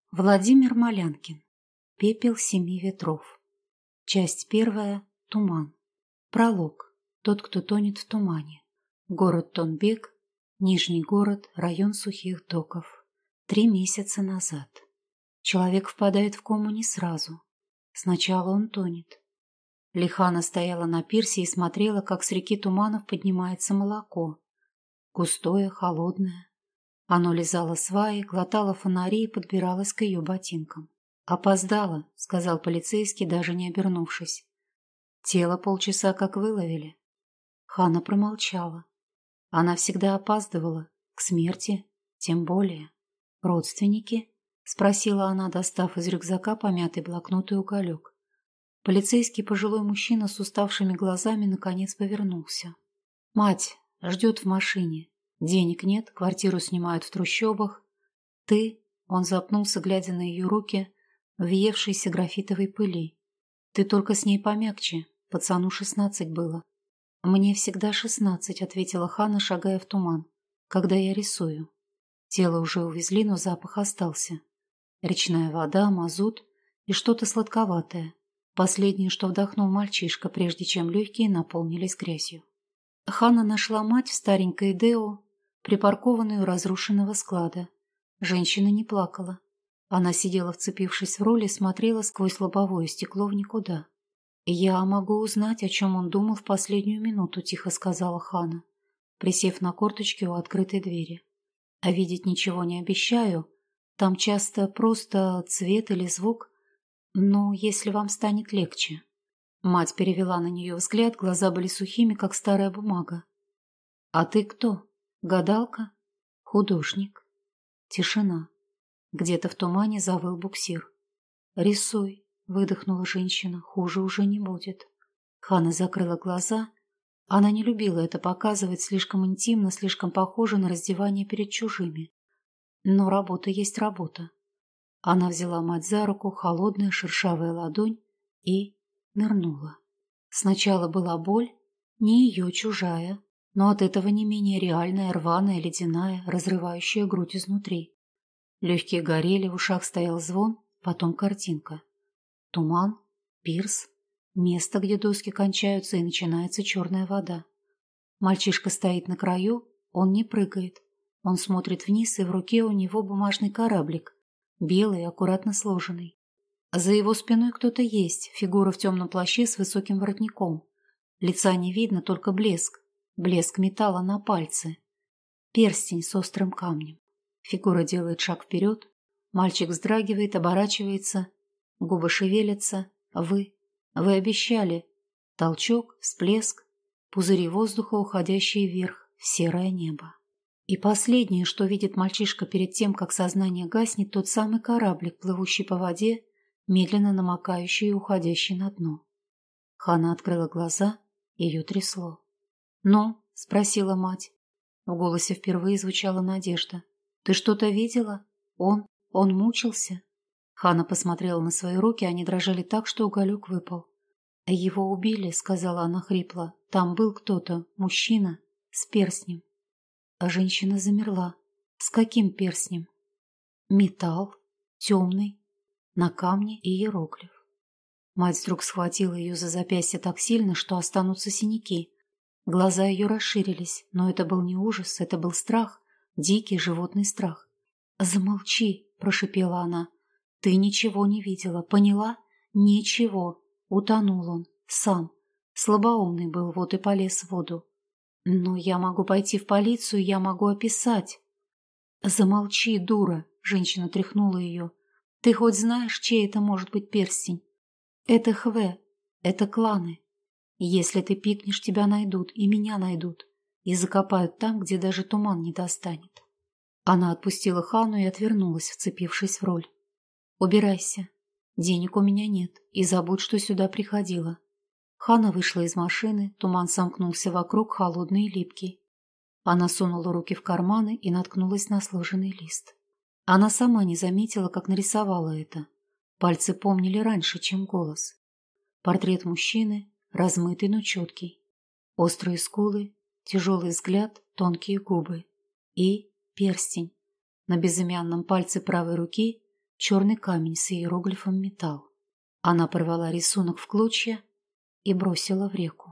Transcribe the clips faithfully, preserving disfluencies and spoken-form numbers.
Владимир Малянкин. Пепел семи ветров. Часть первая. Туман. Пролог. Тот, кто тонет в тумане. Город Тонбек. Нижний город. Район Сухих Доков. Три месяца назад. Человек впадает в кому не сразу. Сначала он тонет. Лихана стояла на пирсе и смотрела, как с реки туманов поднимается молоко. Густое, холодное. Оно лизало сваи, глотало фонари и подбиралось к ее ботинкам. «Опоздала», — сказал полицейский, даже не обернувшись. «Тело полчаса как выловили». Хана промолчала. Она всегда опаздывала. К смерти, тем более. «Родственники?» — спросила она, достав из рюкзака помятый блокнот и уголек. Полицейский пожилой мужчина с уставшими глазами наконец повернулся. «Мать ждет в машине. Денег нет, квартиру снимают в трущобах. Ты...» — он запнулся, глядя на ее руки, въевшейся графитовой пыли. «Ты только с ней помягче. Пацану шестнадцать было». «Мне всегда шестнадцать», — ответила Хана, шагая в туман. «Когда я рисую». Тело уже увезли, но запах остался. Речная вода, мазут и что-то сладковатое. Последнее, что вдохнул мальчишка, прежде чем легкие наполнились грязью. Хана нашла мать в старенькой Део, припаркованную у разрушенного склада. Женщина не плакала. Она сидела, вцепившись в руль, и смотрела сквозь лобовое стекло в никуда. «Я могу узнать, о чем он думал в последнюю минуту», — тихо сказала Хана, присев на корточки у открытой двери. «А видеть ничего не обещаю. Там часто просто цвет или звук. Но если вам станет легче». Мать перевела на нее взгляд, глаза были сухими, как старая бумага. «А ты кто? Гадалка? Художник?» Тишина. Где-то в тумане завыл буксир. «Рисуй», — выдохнула женщина, — «хуже уже не будет». Хана закрыла глаза. Она не любила это показывать, слишком интимно, слишком похоже на раздевание перед чужими. Но работа есть работа. Она взяла мать за руку, холодная шершавая ладонь, и нырнула. Сначала была боль, не ее, чужая, но от этого не менее реальная, рваная, ледяная, разрывающая грудь изнутри. Легкие горели, в ушах стоял звон, потом картинка. Туман, пирс, место, где доски кончаются и начинается черная вода. Мальчишка стоит на краю, он не прыгает. Он смотрит вниз, и в руке у него бумажный кораблик, белый, аккуратно сложенный. За его спиной кто-то есть, фигура в темном плаще с высоким воротником. Лица не видно, только блеск. Блеск металла на пальце. Перстень с острым камнем. Фигура делает шаг вперед. Мальчик вздрагивает, оборачивается. Губы шевелятся. Вы. Вы обещали. Толчок, всплеск. Пузыри воздуха, уходящие вверх, в серое небо. И последнее, что видит мальчишка перед тем, как сознание гаснет, тот самый кораблик, плывущий по воде, медленно намокающий и уходящий на дно. Хана открыла глаза, ее трясло. «Ну?» — спросила мать. В голосе впервые звучала надежда. «Ты что-то видела? Он? Он мучился?» Хана посмотрела на свои руки, они дрожали так, что уголек выпал. «Его убили», — сказала она хрипло. «Там был кто-то, мужчина, с перстнем». А женщина замерла. «С каким перстнем?» «Металл, темный, на камне иероглиф». Мать вдруг схватила ее за запястье так сильно, что останутся синяки. Глаза ее расширились, но это был не ужас, это был страх, дикий животный страх. «Замолчи», — прошипела она. «Ты ничего не видела, поняла? Ничего». Утонул он, сам. Слабоумный был, вот и полез в воду. «Но я могу пойти в полицию, я могу описать». «Замолчи, дура», — женщина тряхнула ее. «Ты хоть знаешь, чей это может быть перстень? Это Хве, это кланы. Если ты пикнешь, тебя найдут, и меня найдут, и закопают там, где даже туман не достанет». Она отпустила Хану и отвернулась, вцепившись в руль. «Убирайся. Денег у меня нет, и забудь, что сюда приходила». Хана вышла из машины, туман сомкнулся вокруг, холодный и липкий. Она сунула руки в карманы и наткнулась на сложенный лист. Она сама не заметила, как нарисовала это. Пальцы помнили раньше, чем голос. Портрет мужчины, размытый, но четкий. Острые скулы, тяжелый взгляд, тонкие губы. И перстень. На безымянном пальце правой руки черный камень с иероглифом «Металл». Она порвала рисунок в клочья и бросила в реку.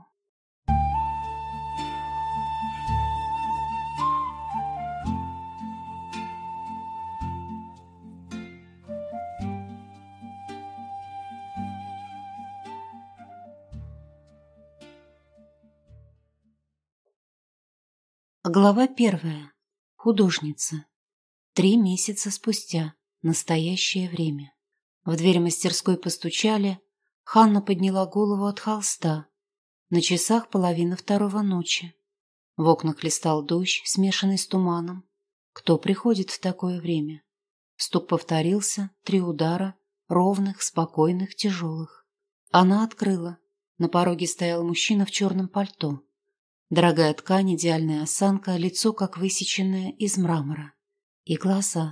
Глава первая. Художница. Три месяца спустя. Настоящее время. В дверь мастерской постучали. Ханна подняла голову от холста. На часах половина второго ночи. В окнах листал дождь, смешанный с туманом. Кто приходит в такое время? Стук повторился, три удара, ровных, спокойных, тяжелых. Она открыла. На пороге стоял мужчина в черном пальто. Дорогая ткань, идеальная осанка, лицо как высеченное из мрамора. И глаза.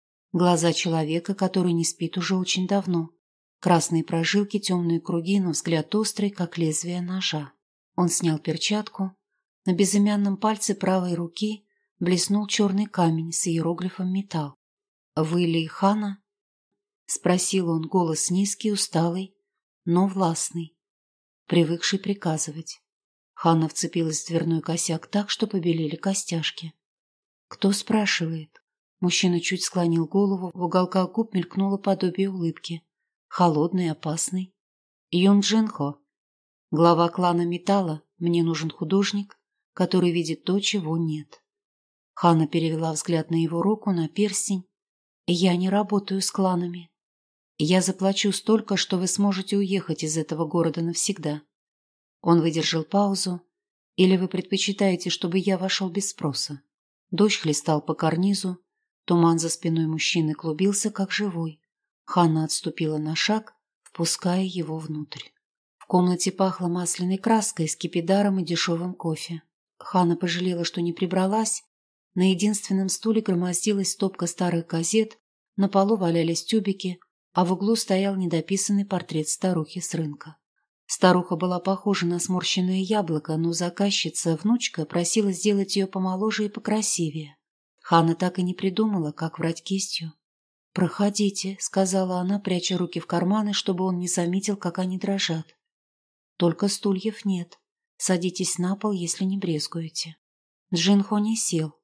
Глаза человека, который не спит уже очень давно. Красные прожилки, темные круги, но взгляд острый, как лезвие ножа. Он снял перчатку. На безымянном пальце правой руки блеснул черный камень с иероглифом «Металл». «Вы ли Ханна?» — спросил он, голос низкий, усталый, но властный, привыкший приказывать. Ханна вцепилась в дверной косяк так, что побелели костяшки. «Кто спрашивает?» Мужчина чуть склонил голову, в уголках губ мелькнуло подобие улыбки. Холодный, опасный. «Юн Джинхо, глава клана Металла, мне нужен художник, который видит то, чего нет». Ханна перевела взгляд на его руку, на перстень. «Я не работаю с кланами. Я заплачу столько, что вы сможете уехать из этого города навсегда». Он выдержал паузу. «Или вы предпочитаете, чтобы я вошел без спроса?» Дождь хлестал по карнизу. Туман за спиной мужчины клубился, как живой. Ханна отступила на шаг, впуская его внутрь. В комнате пахло масляной краской, скипидаром и дешевым кофе. Ханна пожалела, что не прибралась. На единственном стуле громоздилась стопка старых газет, на полу валялись тюбики, а в углу стоял недописанный портрет старухи с рынка. Старуха была похожа на сморщенное яблоко, но заказчица, внучка, просила сделать ее помоложе и покрасивее. Ханна так и не придумала, как врать кистью. «Проходите», — сказала она, пряча руки в карманы, чтобы он не заметил, как они дрожат. «Только стульев нет. Садитесь на пол, если не брезгуете». Джинхо не сел.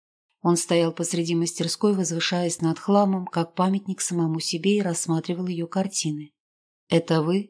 Он стоял посреди мастерской, возвышаясь над хламом, как памятник самому себе, и рассматривал ее картины. «Это вы?»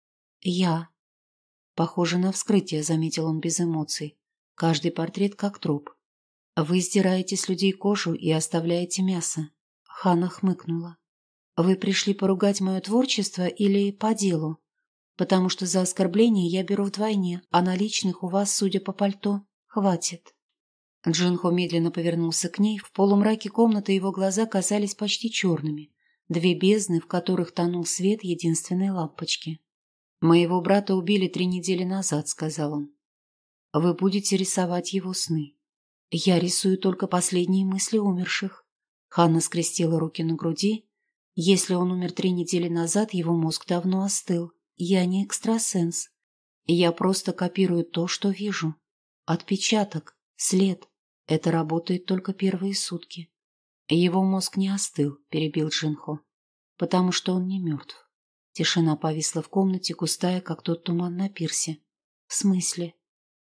«Я». «Похоже на вскрытие», — заметил он без эмоций. «Каждый портрет как труп. Вы сдираете с людей кожу и оставляете мясо». Ханна хмыкнула. «Вы пришли поругать мое творчество или по делу? Потому что за оскорбление я беру вдвойне, а наличных у вас, судя по пальто, хватит». Джинхо медленно повернулся к ней. В полумраке комнаты его глаза казались почти черными. Две бездны, в которых тонул свет единственной лампочки. «Моего брата убили три недели назад», — сказал он. «Вы будете рисовать его сны». «Я рисую только последние мысли умерших». Ханна скрестила руки на груди. «Если он умер три недели назад, его мозг давно остыл. Я не экстрасенс. Я просто копирую то, что вижу. Отпечаток, след. Это работает только первые сутки». «Его мозг не остыл», — перебил Джинхо, «потому что он не мертв». Тишина повисла в комнате, густая, как тот туман на пирсе. «В смысле?»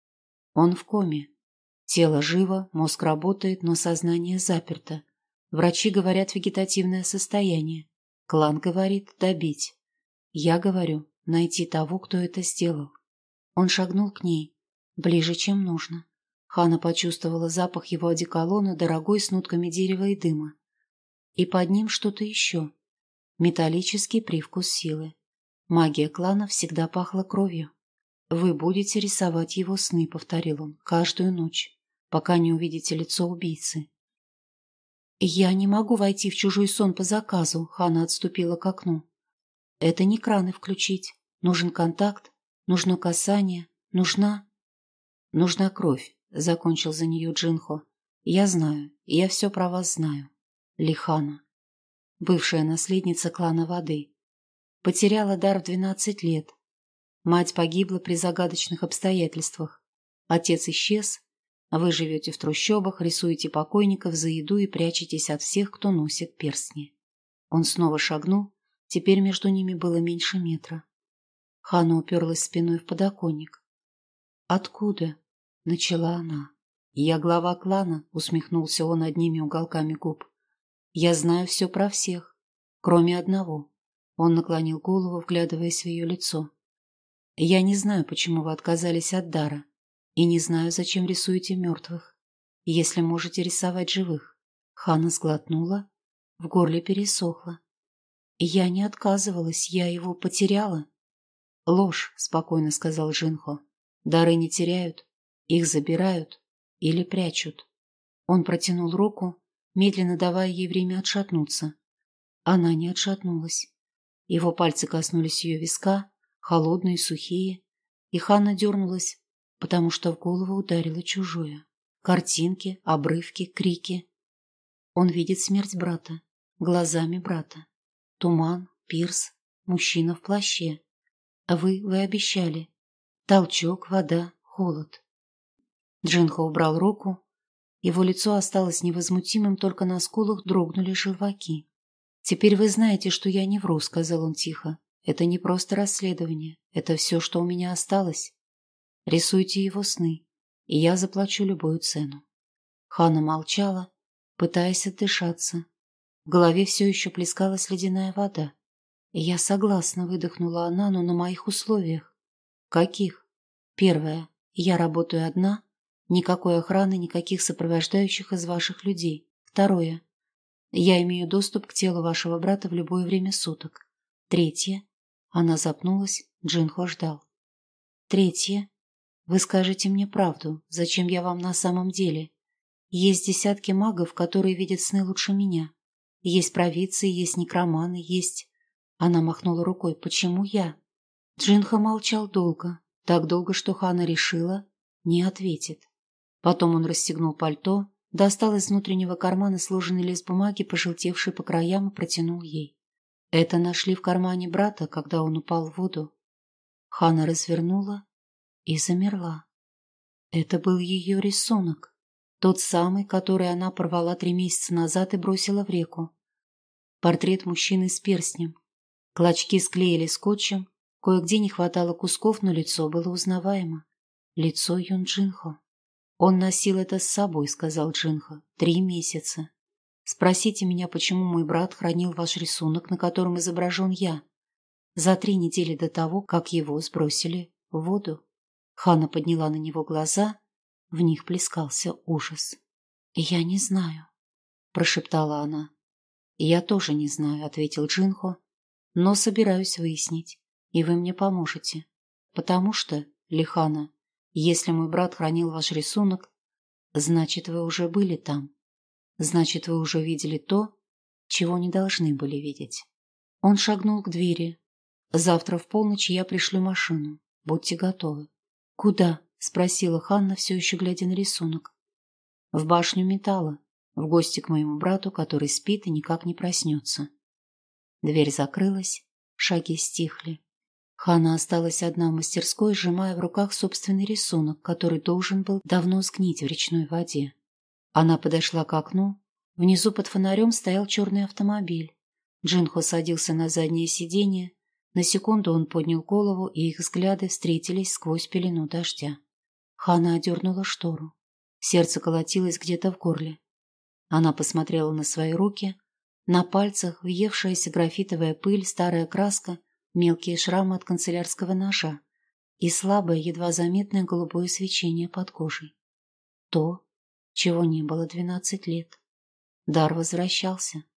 «Он в коме. Тело живо, мозг работает, но сознание заперто. Врачи говорят вегетативное состояние. Клан говорит добить. Я говорю найти того, кто это сделал». Он шагнул к ней, ближе, чем нужно. Ханна почувствовала запах его одеколона, дорогой, с нотками дерева и дыма. И под ним что-то еще. Металлический привкус силы. Магия клана всегда пахла кровью. «Вы будете рисовать его сны», — повторил он, — «каждую ночь, пока не увидите лицо убийцы». «Я не могу войти в чужой сон по заказу», — Ханна отступила к окну. «Это не краны включить. Нужен контакт, нужно касание, нужна...» «Нужна кровь», — закончил за нее Джинхо. «Я знаю, я все про вас знаю. Лихана. Бывшая наследница клана воды. Потеряла дар в двенадцать лет. Мать погибла при загадочных обстоятельствах. Отец исчез. Вы живете в трущобах, рисуете покойников за еду и прячетесь от всех, кто носит перстни». Он снова шагнул, теперь между ними было меньше метра. Ханна уперлась спиной в подоконник. «Откуда?» — начала она. «Я глава клана», — усмехнулся он одними уголками губ. «Я знаю все про всех, кроме одного». Он наклонил голову, вглядываясь в ее лицо. «Я не знаю, почему вы отказались от дара, и не знаю, зачем рисуете мертвых, если можете рисовать живых». Ханна сглотнула, в горле пересохло. «Я не отказывалась, я его потеряла». «Ложь», — спокойно сказал Джинхо. «Дары не теряют, их забирают или прячут». Он протянул руку, медленно давая ей время отшатнуться. Она не отшатнулась. Его пальцы коснулись ее виска, холодные, сухие, и Ханна дернулась, потому что в голову ударило чужое. Картинки, обрывки, крики. Он видит смерть брата, глазами брата. Туман, пирс, мужчина в плаще. А вы, вы обещали. Толчок, вода, холод. Джинхо убрал руку. Его лицо осталось невозмутимым, только на скулах дрогнули желваки. «Теперь вы знаете, что я не вру», — сказал он тихо. «Это не просто расследование. Это все, что у меня осталось. Рисуйте его сны, и я заплачу любую цену». Ханна молчала, пытаясь отдышаться. В голове все еще плескалась ледяная вода. «Я согласна», — выдохнула она, — «но на моих условиях». «Каких?» «Первое. Я работаю одна. Никакой охраны, никаких сопровождающих из ваших людей. Второе. Я имею доступ к телу вашего брата в любое время суток. Третье». Она запнулась, Джинхо ждал. «Третье. Вы скажете мне правду, зачем я вам на самом деле. Есть десятки магов, которые видят сны лучше меня. Есть провидцы, есть некроманы, есть...» Она махнула рукой. «Почему я?» Джинхо молчал долго, так долго, что Ханна решила, не ответит. Потом он расстегнул пальто, достал из внутреннего кармана сложенный лист бумаги, пожелтевший по краям, и протянул ей. Это нашли в кармане брата, когда он упал в воду. Ханна развернула и замерла. Это был ее рисунок, тот самый, который она порвала три месяца назад и бросила в реку. Портрет мужчины с перстнем. Клочки склеили скотчем, кое-где не хватало кусков, но лицо было узнаваемо. Лицо Юн Джинхо. «Он носил это с собой», — сказал Джинхо. «Три месяца. Спросите меня, почему мой брат хранил ваш рисунок, на котором изображен я, за три недели до того, как его сбросили в воду». Ханна подняла на него глаза, в них плескался ужас. «Я не знаю», — прошептала она. «Я тоже не знаю», — ответил Джинхо, — «но собираюсь выяснить, и вы мне поможете. Потому что, Лихана, если мой брат хранил ваш рисунок, значит, вы уже были там. Значит, вы уже видели то, чего не должны были видеть». Он шагнул к двери. «Завтра в полночь я пришлю машину. Будьте готовы». «Куда?» — спросила Ханна, все еще глядя на рисунок. «В башню металла, в гости к моему брату, который спит и никак не проснется». Дверь закрылась, шаги стихли. Ханна осталась одна в мастерской, сжимая в руках собственный рисунок, который должен был давно сгнить в речной воде. Она подошла к окну. Внизу под фонарем стоял черный автомобиль. Джинхо садился на заднее сиденье. На секунду он поднял голову, и их взгляды встретились сквозь пелену дождя. Ханна одернула штору. Сердце колотилось где-то в горле. Она посмотрела на свои руки. На пальцах въевшаяся графитовая пыль, старая краска, мелкие шрамы от канцелярского ножа и слабое, едва заметное голубое свечение под кожей. То, чего не было двенадцать лет. Дар возвращался.